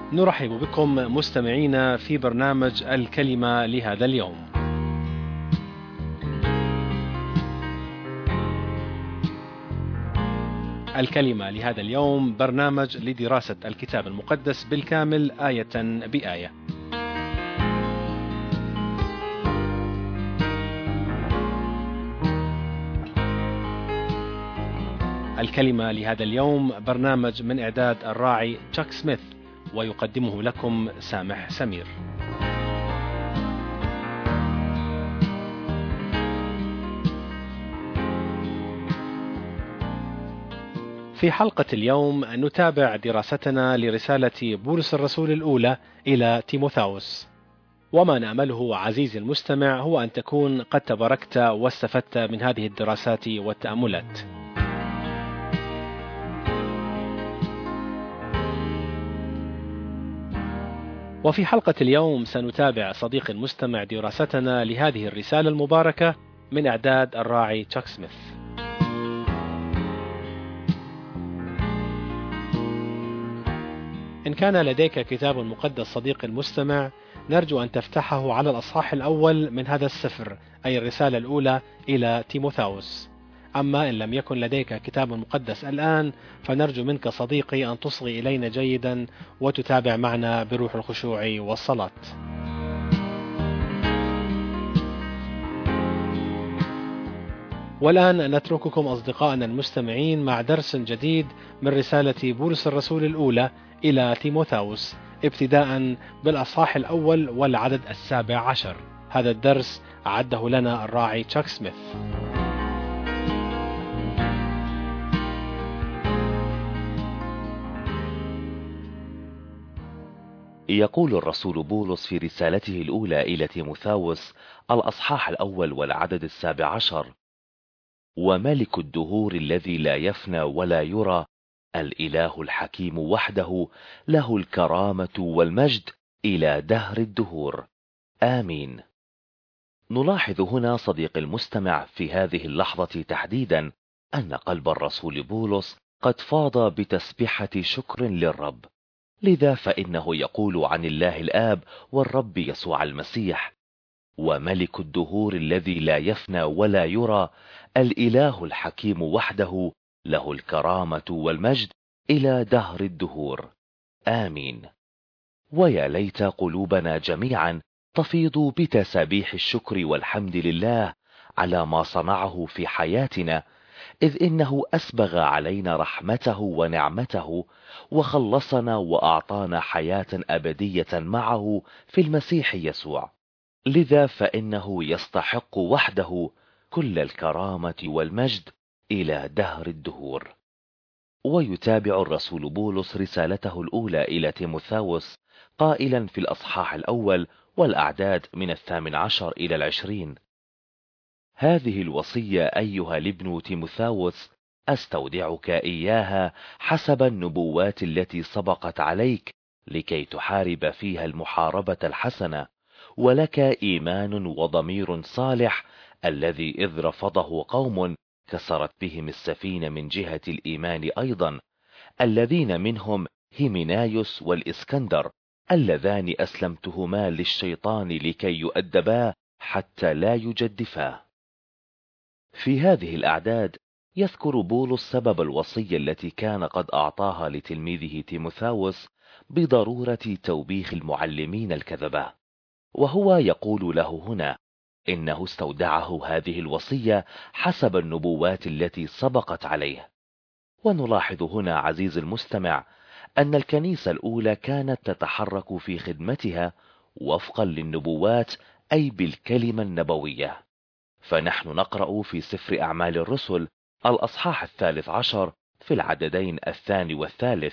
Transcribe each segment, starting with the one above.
نرحب بكم مستمعينا في برنامج الكلمة لهذا اليوم. الكلمة لهذا اليوم برنامج لدراسة الكتاب المقدس بالكامل آية بآية. الكلمة لهذا اليوم برنامج من إعداد الراعي تشاك سميث، ويقدمه لكم سامح سمير. في حلقة اليوم نتابع دراستنا لرسالة بولس الرسول الأولى إلى تيموثاوس، وما نأمله عزيزي المستمع هو أن تكون قد تباركت واستفدت من هذه الدراسات والتأملات. وفي حلقة اليوم سنتابع صديق المستمع دراستنا لهذه الرسالة المباركة من إعداد الراعي تشاك سميث. إن كان لديك كتاب مقدس صديق المستمع، نرجو أن تفتحه على الأصحاح الأول من هذا السفر، أي الرسالة الأولى إلى تيموثاوس. أما إن لم يكن لديك كتاب مقدس الآن، فنرجو منك صديقي أن تصغي إلينا جيدا وتتابع معنا بروح الخشوع والصلاة. والآن نترككم أصدقائنا المستمعين مع درس جديد من رسالة بولس الرسول الأولى إلى تيموثاوس، ابتداء بالأصحاح الأول والعدد 17. هذا الدرس أعده لنا الراعي تشاك سميث. يقول الرسول بولس في رسالته الأولى إلى تيموثاوس الأصحاح الأول والعدد 17: وملك الدهور الذي لا يفنى ولا يرى، الإله الحكيم وحده، له الكرامة والمجد إلى دهر الدهور، آمين. نلاحظ هنا صديق المستمع في هذه اللحظة تحديدا أن قلب الرسول بولس قد فاض بتسبحة شكر للرب، لذا فإنه يقول عن الله الآب والرب يسوع المسيح: وملك الدهور الذي لا يفنى ولا يرى، الإله الحكيم وحده، له الكرامة والمجد إلى دهر الدهور، آمين. ويا ليت قلوبنا جميعا تفيض بتسابيح الشكر والحمد لله على ما صنعه في حياتنا، إذ إنه أسبغ علينا رحمته ونعمته وخلصنا وأعطانا حياة أبدية معه في المسيح يسوع، لذا فإنه يستحق وحده كل الكرامة والمجد إلى دهر الدهور. ويتابع الرسول بولس رسالته الأولى إلى تيموثاوس قائلا في الأصحاح الأول والأعداد من 18 إلى 20: هذه الوصية أيها الابن تيموثاوس أستودعك إياها حسب النبوات التي سبقت عليك، لكي تحارب فيها المحاربة الحسنة، ولك إيمان وضمير صالح، الذي إذ رفضه قوم كسرت بهم السفينة من جهة الإيمان أيضا، الذين منهم هيمنايوس والإسكندر، اللذان أسلمتهما للشيطان لكي يؤدبا حتى لا يجدفا. في هذه الأعداد يذكر بولس سبب الوصية التي كان قد أعطاها لتلميذه تيموثاوس بضرورة توبيخ المعلمين الكذبة، وهو يقول له هنا إنه استودعه هذه الوصية حسب النبوات التي سبقت عليه. ونلاحظ هنا عزيز المستمع أن الكنيسة الأولى كانت تتحرك في خدمتها وفقا للنبوات، أي بالكلمة النبوية. فنحن نقرأ في سفر أعمال الرسل الأصحاح 13 في العددين 2 والثالث: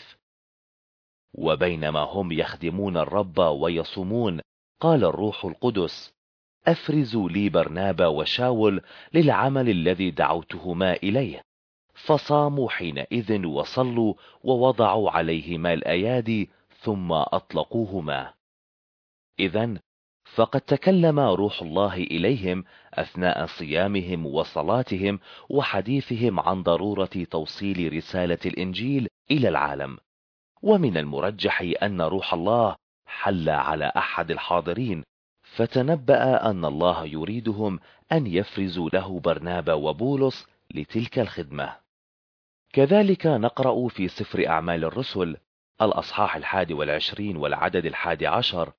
وبينما هم يخدمون الرب ويصومون، قال الروح القدس: أفرزوا لي برنابا وشاول للعمل الذي دعوتهما إليه. فصاموا حينئذ وصلوا ووضعوا عليهما الأيادي ثم أطلقوهما. إذن فقد تكلم روح الله إليهم أثناء صيامهم وصلاتهم وحديثهم عن ضرورة توصيل رسالة الإنجيل إلى العالم، ومن المرجح أن روح الله حل على أحد الحاضرين، فتنبأ أن الله يريدهم أن يفرزوا له برنابا وبولس لتلك الخدمة. كذلك نقرأ في سفر أعمال الرسل الأصحاح 21 والعدد 11: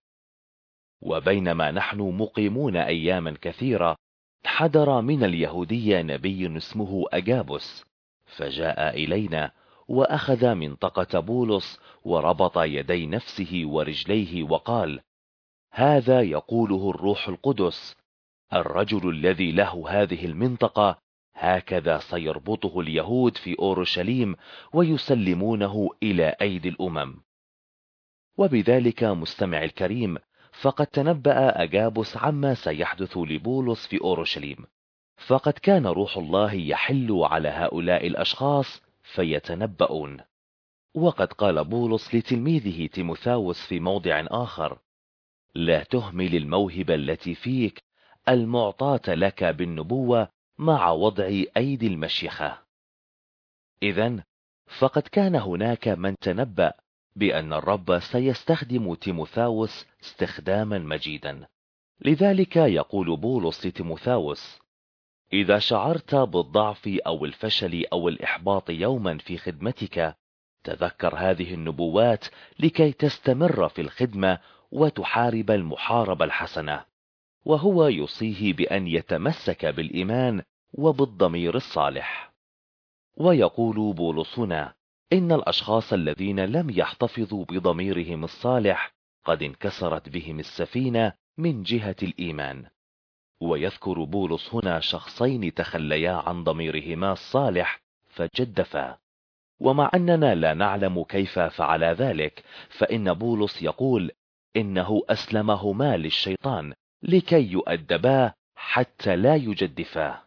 وبينما نحن مقيمون أياما كثيرة، حضر من اليهودية نبي اسمه أجابس، فجاء إلينا وأخذ منطقة بولس وربط يدي نفسه ورجليه وقال: هذا يقوله الروح القدس، الرجل الذي له هذه المنطقة هكذا سيربطه اليهود في أورشليم ويسلمونه إلى أيدي الأمم. وبذلك مستمع الكريم، فقد تنبأ أجابس عما سيحدث لبولس في أورشليم، فقد كان روح الله يحل على هؤلاء الأشخاص فيتنبؤون. وقد قال بولس لتلميذه تيموثاوس في موضع آخر: لا تهمل الموهبة التي فيك المعطاة لك بالنبوة مع وضع أيدي المشيخة. إذن فقد كان هناك من تنبأ بأن الرب سيستخدم تيموثاوس استخداما مجيدا. لذلك يقول بولس لتيموثاوس: إذا شعرت بالضعف أو الفشل أو الإحباط يوما في خدمتك، تذكر هذه النبوات لكي تستمر في الخدمة وتحارب المحاربة الحسنة. وهو يوصيه بأن يتمسك بالإيمان وبالضمير الصالح. ويقول بولس هنا إن الأشخاص الذين لم يحتفظوا بضميرهم الصالح قد انكسرت بهم السفينة من جهة الإيمان. ويذكر بولس هنا شخصين تخليا عن ضميرهما الصالح فجدفا. ومع أننا لا نعلم كيف فعل ذلك، فإن بولس يقول إنه أسلمهما للشيطان لكي يؤدبا حتى لا يجدفا.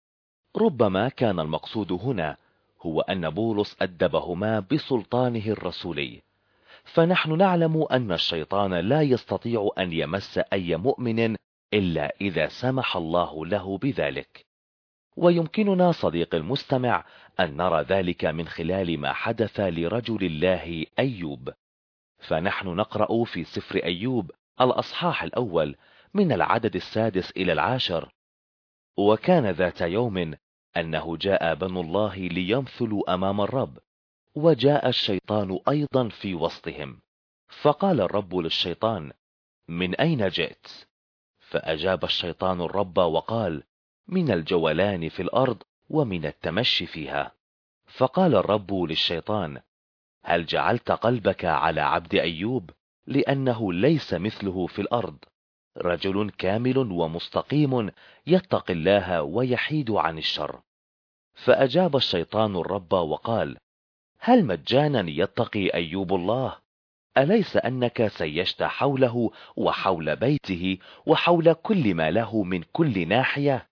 ربما كان المقصود هنا هو أن بولس أدبهما بسلطانه الرسولي، فنحن نعلم أن الشيطان لا يستطيع أن يمس أي مؤمن إلا إذا سمح الله له بذلك. ويمكننا صديق المستمع أن نرى ذلك من خلال ما حدث لرجل الله أيوب. فنحن نقرأ في سفر أيوب الأصحاح الأول من العدد 6 إلى 10: وكان ذات يوم أنه جاء بنو الله ليمثلوا أمام الرب، وجاء الشيطان أيضا في وسطهم، فقال الرب للشيطان: من أين جئت؟ فأجاب الشيطان الرب وقال: من الجولان في الأرض ومن التمشي فيها. فقال الرب للشيطان: هل جعلت قلبك على عبد أيوب؟ لأنه ليس مثله في الأرض، رجل كامل ومستقيم يتقي الله ويحيد عن الشر. فأجاب الشيطان الرب وقال: هل مجانا يتقي أيوب الله؟ أليس أنك سيشت حوله وحول بيته وحول كل ما له من كل ناحية؟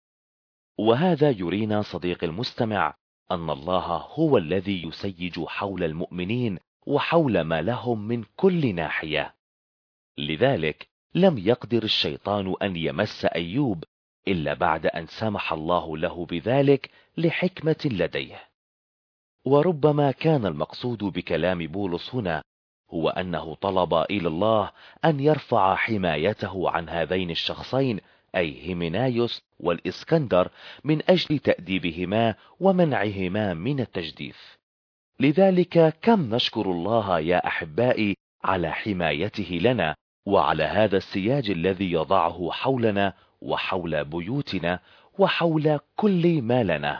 وهذا يرينا صديق المستمع أن الله هو الذي يسيج حول المؤمنين وحول ما لهم من كل ناحية. لذلك لم يقدر الشيطان أن يمس أيوب إلا بعد أن سمح الله له بذلك لحكمة لديه. وربما كان المقصود بكلام بولس هنا هو أنه طلب إلى الله أن يرفع حمايته عن هذين الشخصين، أي هيمنايوس والإسكندر، من أجل تأديبهما ومنعهما من التجديف. لذلك كم نشكر الله يا أحبائي على حمايته لنا، وعلى هذا السياج الذي يضعه حولنا وحول بيوتنا وحول كل ما لنا.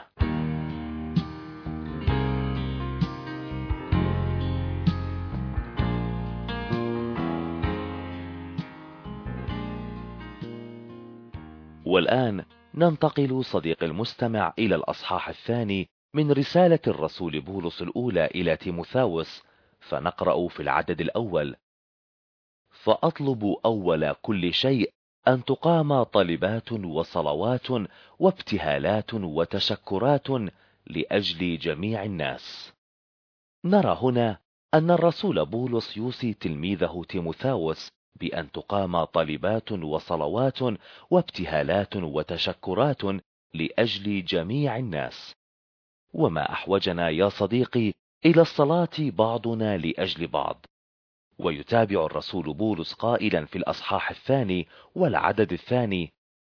والآن ننتقل صديق المستمع إلى الأصحاح الثاني من رسالة الرسول بولس الأولى إلى تيموثاوس، فنقرأ في العدد الأول: فأطلب أول كل شيء أن تقام طلبات وصلوات وابتهالات وتشكرات لأجل جميع الناس. نرى هنا أن الرسول بولس يوصي تلميذه تيموثاوس بأن تقام طلبات وصلوات وابتهالات وتشكرات لأجل جميع الناس. وما أحوجنا يا صديقي إلى الصلاة بعضنا لأجل بعض. ويتابع الرسول بولس قائلا في الأصحاح 2 والعدد 2: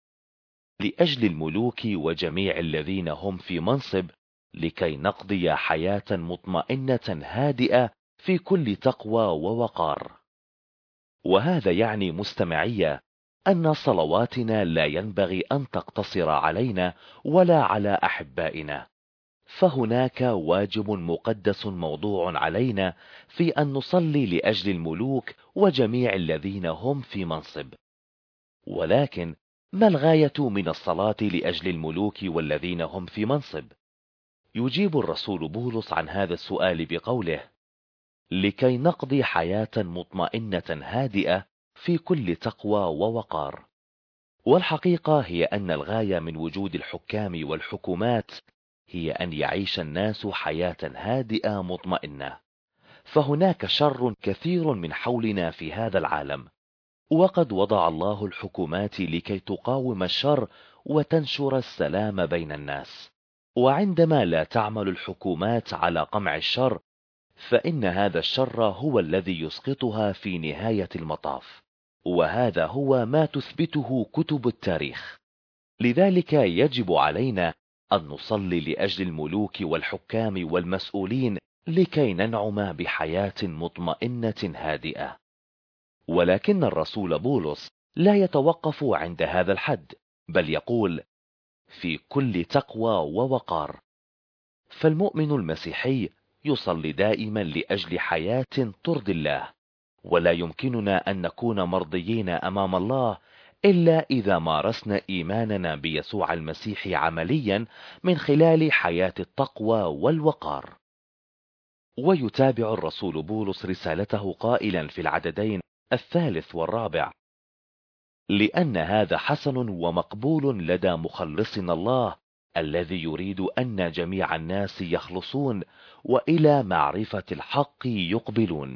لأجل الملوك وجميع الذين هم في منصب، لكي نقضي حياة مطمئنة هادئة في كل تقوى ووقار. وهذا يعني مستمعية أن صلواتنا لا ينبغي أن تقتصر علينا ولا على أحبائنا، فهناك واجب مقدس موضوع علينا في أن نصلي لأجل الملوك وجميع الذين هم في منصب. ولكن ما الغاية من الصلاة لأجل الملوك والذين هم في منصب؟ يجيب الرسول بولس عن هذا السؤال بقوله: لكي نقضي حياة مطمئنة هادئة في كل تقوى ووقار. والحقيقة هي أن الغاية من وجود الحكام والحكومات هي أن يعيش الناس حياة هادئة مطمئنة، فهناك شر كثير من حولنا في هذا العالم، وقد وضع الله الحكومات لكي تقاوم الشر وتنشر السلام بين الناس. وعندما لا تعمل الحكومات على قمع الشر، فإن هذا الشر هو الذي يسقطها في نهاية المطاف، وهذا هو ما تثبته كتب التاريخ. لذلك يجب علينا أن نصلي لأجل الملوك والحكام والمسؤولين لكي ننعم بحياة مطمئنة هادئة. ولكن الرسول بولس لا يتوقف عند هذا الحد، بل يقول: في كل تقوى ووقار. فالمؤمن المسيحي يصلي دائما لأجل حياة ترضي الله، ولا يمكننا أن نكون مرضيين أمام الله إلا إذا مارسنا إيماننا بيسوع المسيح عمليا من خلال حياة التقوى والوقار. ويتابع الرسول بولس رسالته قائلا في العددين 3 و4: لأن هذا حسن ومقبول لدى مخلصنا الله، الذي يريد أن جميع الناس يخلصون وإلى معرفة الحق يقبلون.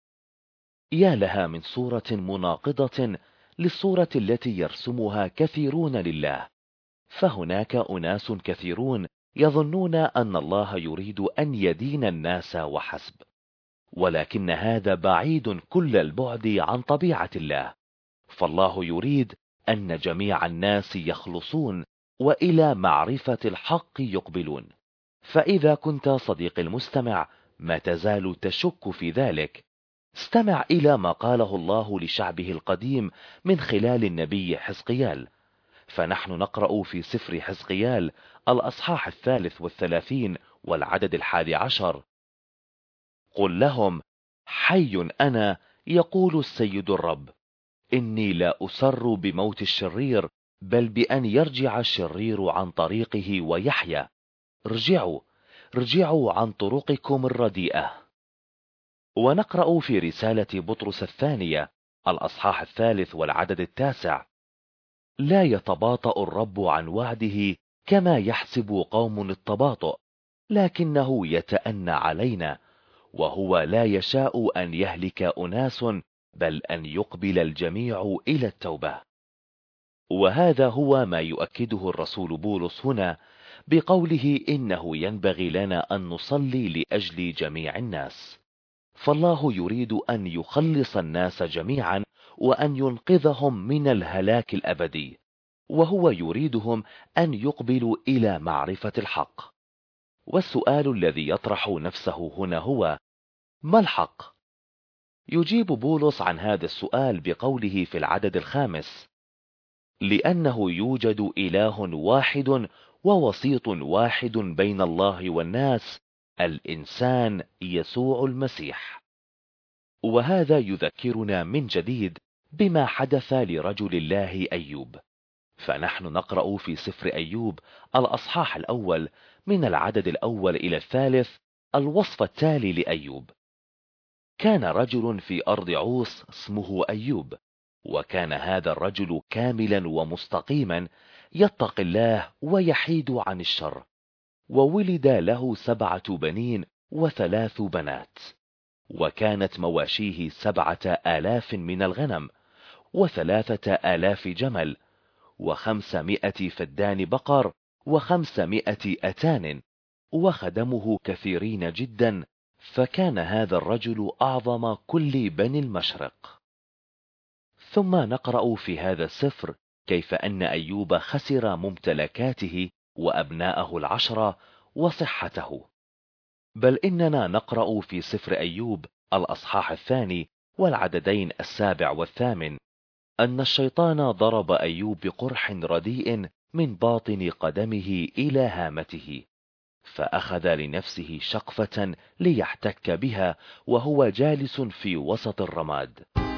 يا لها من صورة مناقضة للصورة التي يرسمها كثيرون لله. فهناك أناس كثيرون يظنون أن الله يريد أن يدين الناس وحسب، ولكن هذا بعيد كل البعد عن طبيعة الله. فالله يريد أن جميع الناس يخلصون وإلى معرفة الحق يقبلون. فإذا كنت صديقي المستمع ما تزال تشك في ذلك، استمع إلى ما قاله الله لشعبه القديم من خلال النبي حزقيال. فنحن نقرأ في سفر حزقيال الأصحاح 33 والعدد 11: قل لهم: حي أنا، يقول السيد الرب، إني لا أسر بموت الشرير، بل بأن يرجع الشرير عن طريقه ويحيا. ارجعوا عن طرقكم الرديئة. ونقرأ في رسالة بطرس الثانية الأصحاح 3 والعدد 9: لا يتباطأ الرب عن وعده كما يحسب قوم التباطؤ، لكنه يتأنى علينا، وهو لا يشاء أن يهلك أناس، بل أن يقبل الجميع إلى التوبة. وهذا هو ما يؤكده الرسول بولس هنا بقوله إنه ينبغي لنا أن نصلي لأجل جميع الناس. فالله يريد أن يخلص الناس جميعا وأن ينقذهم من الهلاك الأبدي، وهو يريدهم أن يقبلوا إلى معرفة الحق. والسؤال الذي يطرح نفسه هنا هو: ما الحق؟ يجيب بولس عن هذا السؤال بقوله في العدد 5: لأنه يوجد إله واحد ووسيط واحد بين الله والناس، الإنسان يسوع المسيح. وهذا يذكرنا من جديد بما حدث لرجل الله أيوب. فنحن نقرأ في سفر أيوب الأصحاح 1 من العدد 1 إلى 3 الوصف التالي لأيوب: كان رجل في أرض عوص اسمه أيوب، وكان هذا الرجل كاملا ومستقيما، يتقي الله ويحيد عن الشر، وولد له 7 بنين و3 بنات، وكانت مواشيه 7,000 من الغنم، 3,000 جمل، 500 فدان بقر، 500 أتان، وخدمه كثيرين جدا فكان هذا الرجل أعظم كل بني المشرق. ثم نقرأ في هذا السفر كيف أن أيوب خسر ممتلكاته وأبناءه العشرة وصحته. بل إننا نقرأ في سفر أيوب الأصحاح 2 والعددين 7 و8 أن الشيطان ضرب أيوب بقرح رديء من باطن قدمه إلى هامته، فأخذ لنفسه شقفة ليحتك بها وهو جالس في وسط الرماد.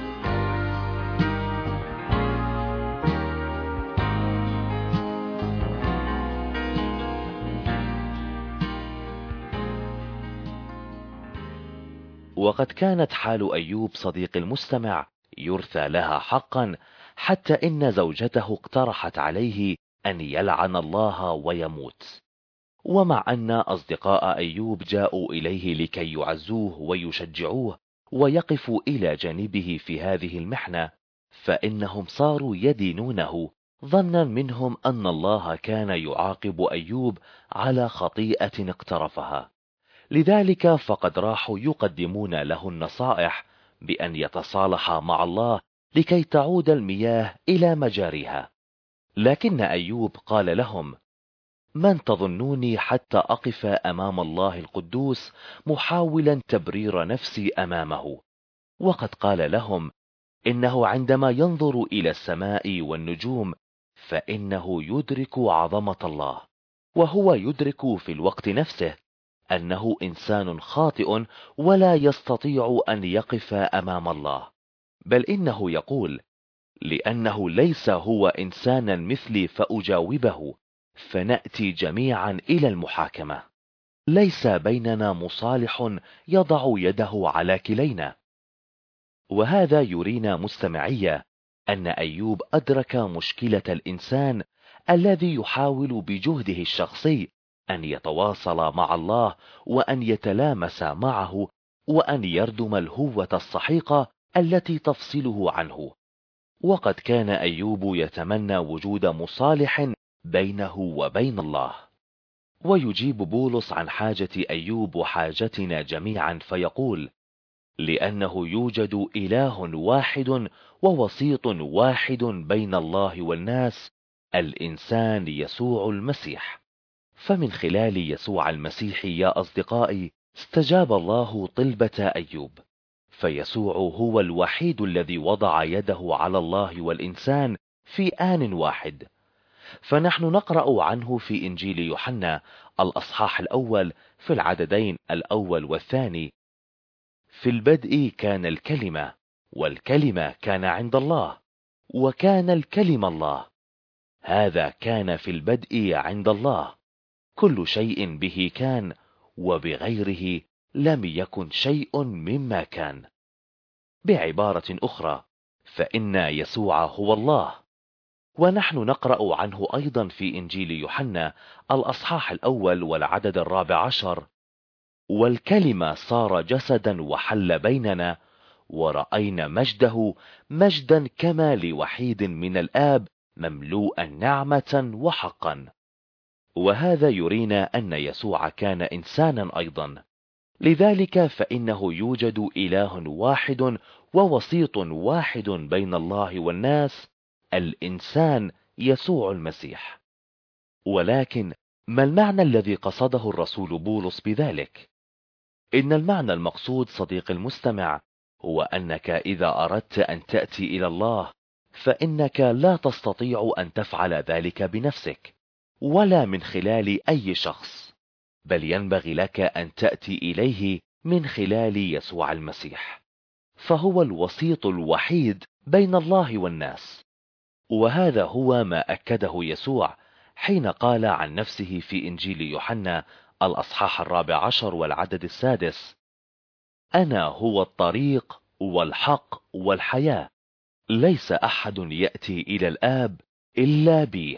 وقد كانت حال أيوب صديق المستمع يرثى لها حقا، حتى إن زوجته اقترحت عليه أن يلعن الله ويموت. ومع أن أصدقاء أيوب جاءوا إليه لكي يعزوه ويشجعوه ويقفوا إلى جانبه في هذه المحنة، فإنهم صاروا يدينونه ظنا منهم أن الله كان يعاقب أيوب على خطيئة اقترفها. لذلك فقد راحوا يقدمون له النصائح بأن يتصالح مع الله لكي تعود المياه إلى مجاريها. لكن أيوب قال لهم: من تظنوني حتى أقف أمام الله القدوس محاولا تبرير نفسي أمامه؟ وقد قال لهم إنه عندما ينظر إلى السماء والنجوم فإنه يدرك عظمة الله، وهو يدرك في الوقت نفسه أنه إنسان خاطئ ولا يستطيع أن يقف أمام الله. بل إنه يقول: لأنه ليس هو إنسانا مثلي فأجاوبه، فنأتي جميعا إلى المحاكمة. ليس بيننا مصالح يضع يده على كلينا. وهذا يرينا مستمعية أن أيوب أدرك مشكلة الإنسان الذي يحاول بجهده الشخصي أن يتواصل مع الله وأن يتلامس معه وأن يردم الهوة السحيقة التي تفصله عنه. وقد كان أيوب يتمنى وجود مصالح بينه وبين الله. ويجيب بولس عن حاجة أيوب وحاجتنا جميعا فيقول: لأنه يوجد إله واحد ووسيط واحد بين الله والناس، الإنسان يسوع المسيح. فمن خلال يسوع المسيح يا أصدقائي استجاب الله طلبة أيوب، فيسوع هو الوحيد الذي وضع يده على الله والإنسان في آن واحد. فنحن نقرأ عنه في إنجيل يوحنا الأصحاح 1 في العددين 1 و2: في البدء كان الكلمة، والكلمة كان عند الله، وكان الكلمة الله. هذا كان في البدء عند الله. كل شيء به كان، وبغيره لم يكن شيء مما كان. بعبارة أخرى، فإن يسوع هو الله. ونحن نقرأ عنه أيضا في إنجيل يوحنا الأصحاح 1 والعدد 14: والكلمة صار جسدا وحل بيننا، ورأينا مجده، مجدا كما لوحيد من الآب، مملوءا نعمة وحقا. وهذا يرينا أن يسوع كان إنسانا أيضا. لذلك فإنه يوجد إله واحد ووسيط واحد بين الله والناس، الإنسان يسوع المسيح. ولكن ما المعنى الذي قصده الرسول بولس بذلك؟ إن المعنى المقصود صديق المستمع هو أنك إذا أردت أن تأتي إلى الله فإنك لا تستطيع أن تفعل ذلك بنفسك ولا من خلال أي شخص، بل ينبغي لك أن تأتي إليه من خلال يسوع المسيح، فهو الوسيط الوحيد بين الله والناس. وهذا هو ما أكده يسوع حين قال عن نفسه في إنجيل يوحنا الأصحاح 14 والعدد 6: أنا هو الطريق والحق والحياة، ليس أحد يأتي إلى الآب إلا بي.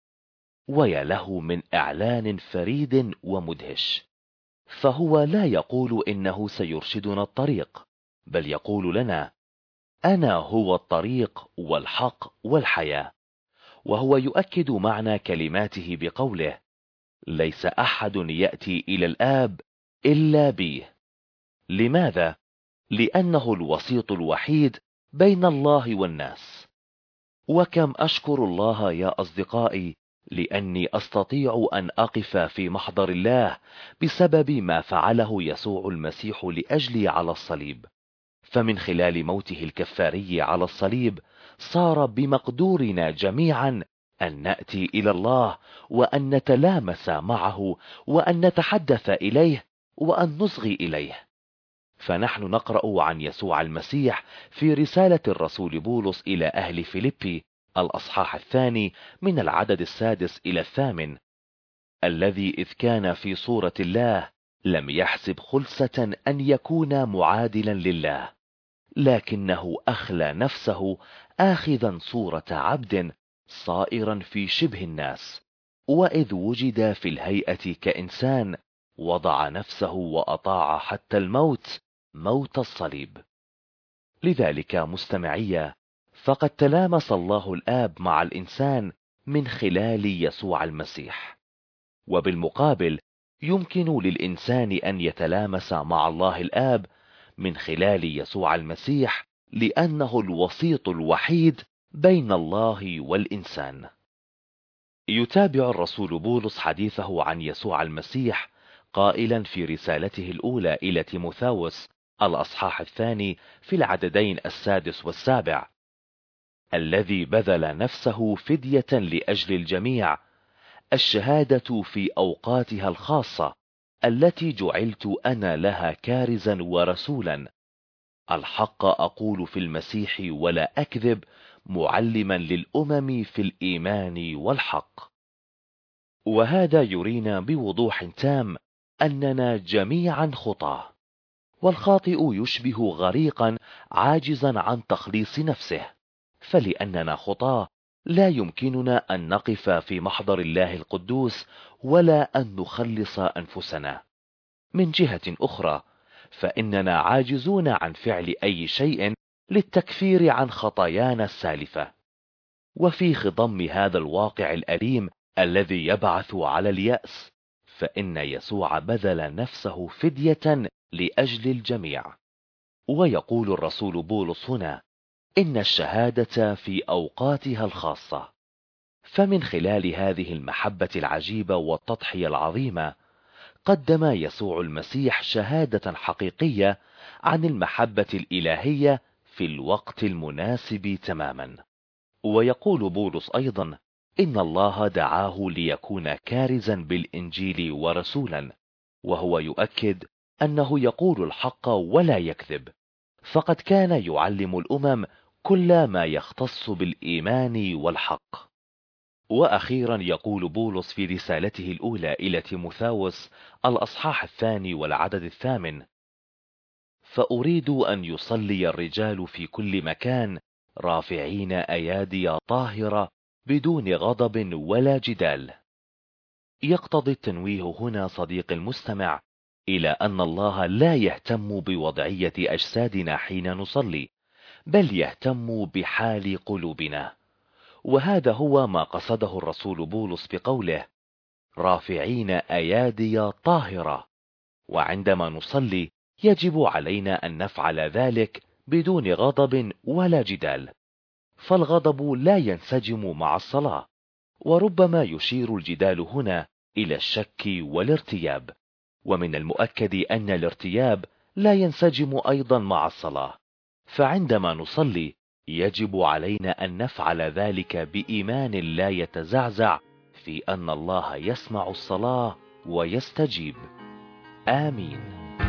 ويا له من إعلان فريد ومدهش، فهو لا يقول إنه سيرشدنا الطريق، بل يقول لنا: أنا هو الطريق والحق والحياة. وهو يؤكد معنى كلماته بقوله: ليس أحد يأتي إلى الآب إلا بي. لماذا؟ لأنه الوسيط الوحيد بين الله والناس. وكم أشكر الله يا أصدقائي لأني أستطيع أن أقف في محضر الله بسبب ما فعله يسوع المسيح لأجلي على الصليب. فمن خلال موته الكفاري على الصليب صار بمقدورنا جميعا أن نأتي إلى الله وأن نتلامس معه وأن نتحدث إليه وأن نصغي إليه. فنحن نقرأ عن يسوع المسيح في رسالة الرسول بولس إلى أهل فيليبي الأصحاح 2 من العدد 6 إلى 8: الذي إذ كان في صورة الله لم يحسب خلسة أن يكون معادلا لله، لكنه أخلى نفسه آخذا صورة عبد صائرا في شبه الناس، وإذ وجد في الهيئة كإنسان وضع نفسه وأطاع حتى الموت، موت الصليب. لذلك مستمعي، فقد تلامس الله الآب مع الإنسان من خلال يسوع المسيح، وبالمقابل يمكن للإنسان أن يتلامس مع الله الآب من خلال يسوع المسيح، لأنه الوسيط الوحيد بين الله والإنسان. يتابع الرسول بولس حديثه عن يسوع المسيح قائلا في رسالته الأولى إلى تيموثاوس الأصحاح 2 في العددين 6 و7: الذي بذل نفسه فدية لأجل الجميع، الشهادة في أوقاتها الخاصة التي جعلت أنا لها كارزا ورسولا، الحق أقول في المسيح ولا أكذب، معلما للأمم في الإيمان والحق. وهذا يرينا بوضوح تام أننا جميعا خطاة، والخاطئ يشبه غريقا عاجزا عن تخليص نفسه. فلأننا خطاة لا يمكننا أن نقف في محضر الله القدوس ولا أن نخلص أنفسنا. من جهة أخرى فإننا عاجزون عن فعل أي شيء للتكفير عن خطايانا السالفة. وفي خضم هذا الواقع الأليم الذي يبعث على اليأس، فإن يسوع بذل نفسه فدية لأجل الجميع. ويقول الرسول بولس هنا: إن الشهادة في أوقاتها الخاصة. فمن خلال هذه المحبة العجيبة والتضحية العظيمة قدم يسوع المسيح شهادة حقيقية عن المحبة الإلهية في الوقت المناسب تماما. ويقول بولس أيضا: إن الله دعاه ليكون كارزا بالإنجيل ورسولا، وهو يؤكد أنه يقول الحق ولا يكذب، فقد كان يعلم الأمم كل ما يختص بالإيمان والحق. وأخيرا يقول بولس في رسالته الأولى إلى تيموثاوس الأصحاح 2 والعدد 8: فأريد أن يصلي الرجال في كل مكان رافعين أيادي طاهرة بدون غضب ولا جدال. يقتضي التنويه هنا صديق المستمع إلى أن الله لا يهتم بوضعية أجسادنا حين نصلي، بل يهتم بحال قلوبنا. وهذا هو ما قصده الرسول بولس بقوله رافعين أيادي طاهرة. وعندما نصلي يجب علينا أن نفعل ذلك بدون غضب ولا جدال، فالغضب لا ينسجم مع الصلاة، وربما يشير الجدال هنا إلى الشك والارتياب، ومن المؤكد أن الارتياب لا ينسجم أيضا مع الصلاة. فعندما نصلي يجب علينا أن نفعل ذلك بإيمان لا يتزعزع في أن الله يسمع الصلاة ويستجيب. آمين.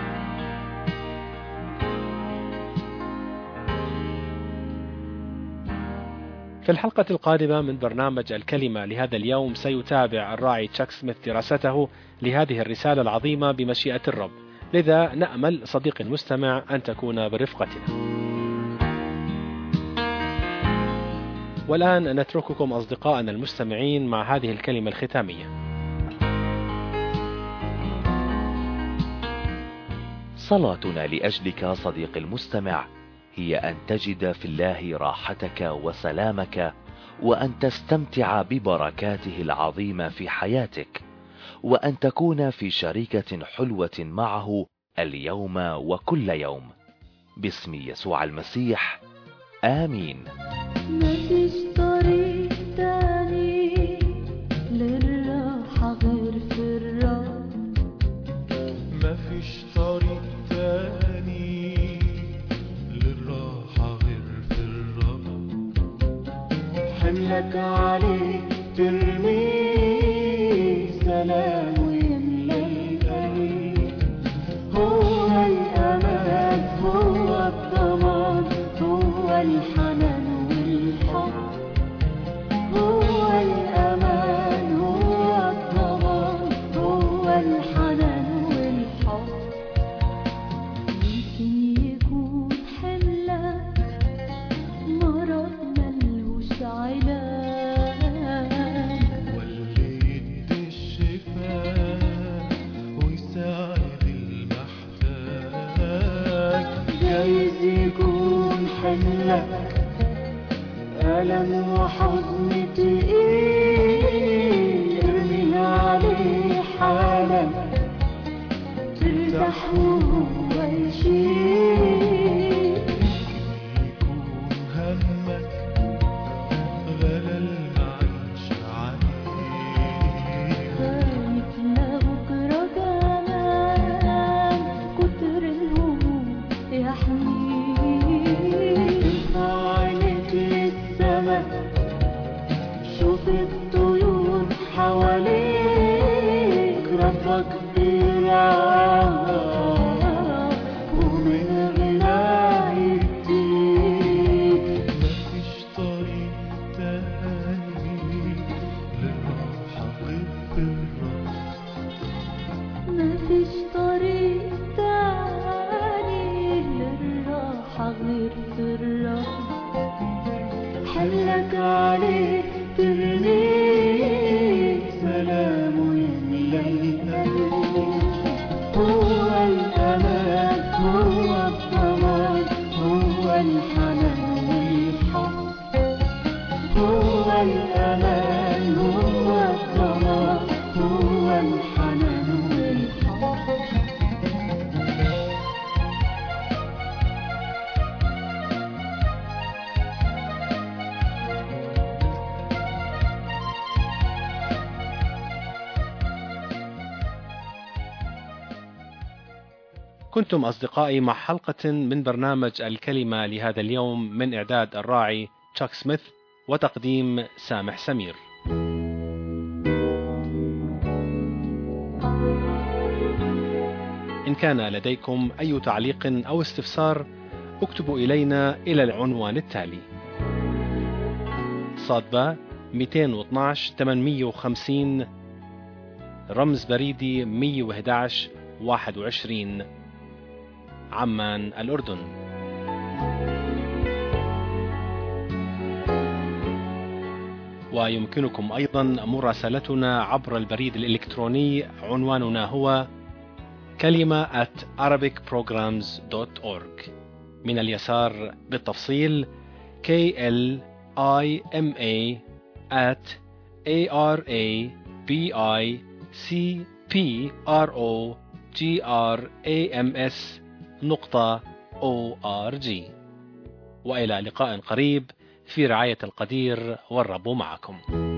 في الحلقة القادمة من برنامج الكلمة لهذا اليوم سيتابع الراعي تشاك سميث دراسته لهذه الرسالة العظيمة بمشيئة الرب، لذا نأمل صديقي المستمع أن تكون برفقتنا. والآن نترككم أصدقائنا المستمعين مع هذه الكلمة الختامية. صلاتنا لأجلك صديقي المستمع هي أن تجد في الله راحتك وسلامك، وأن تستمتع ببركاته العظيمة في حياتك، وأن تكون في شركة حلوة معه اليوم وكل يوم. باسم يسوع المسيح، آمين. مفيش طريق تاني للراحة غير في الرب. مفيش طريق تاني للراحة غير في الرب. حملك عليه ترميه، سلام ويملى القلب. هو الأمان، هو الضمان، هو الحنان والحب. هو الأمان، هو الضمان، هو الحنان والحب. يمكن يكون حملك مرض ملهوش علاج، واللي يدي الشفاء ويساعد المحتاج. جايز يكون حملك ألم وحزن تقيل، ارمي عليه حالا ترتاح وهو يشيل. يكون همك غلا المعيش عليه، خايف لبكرة كمان كتر الهموم يحميك. ارفع عينيك للسما، شوف الطيور حواليك. ربك بيرعاك ومن غناه يديك. مفيش طريق تاني للراحة غير في الرب. مفيش طريق تاني للراحة غير في الرب. حملك عليه ترميه، سلام ويملى القلب. هو الأمان، هو الضمان، هو الحنان والحب. هو الأمان، هو الضمان، هو الحنان والحب. كنتم أصدقائي مع حلقة من برنامج الكلمة لهذا اليوم، من إعداد الراعي تشاك سميث وتقديم سامح سمير. إن كان لديكم أي تعليق أو استفسار اكتبوا إلينا إلى العنوان التالي: صادبة 212 850 رمز بريدي 111 21 عمان الأردن. ويمكنكم أيضا مراسلتنا عبر البريد الإلكتروني، عنواننا هو kalima@arabicprograms.org. من اليسار بالتفصيل kalima@arabicprograms.org. وإلى لقاء قريب في رعاية القدير، والرب معكم.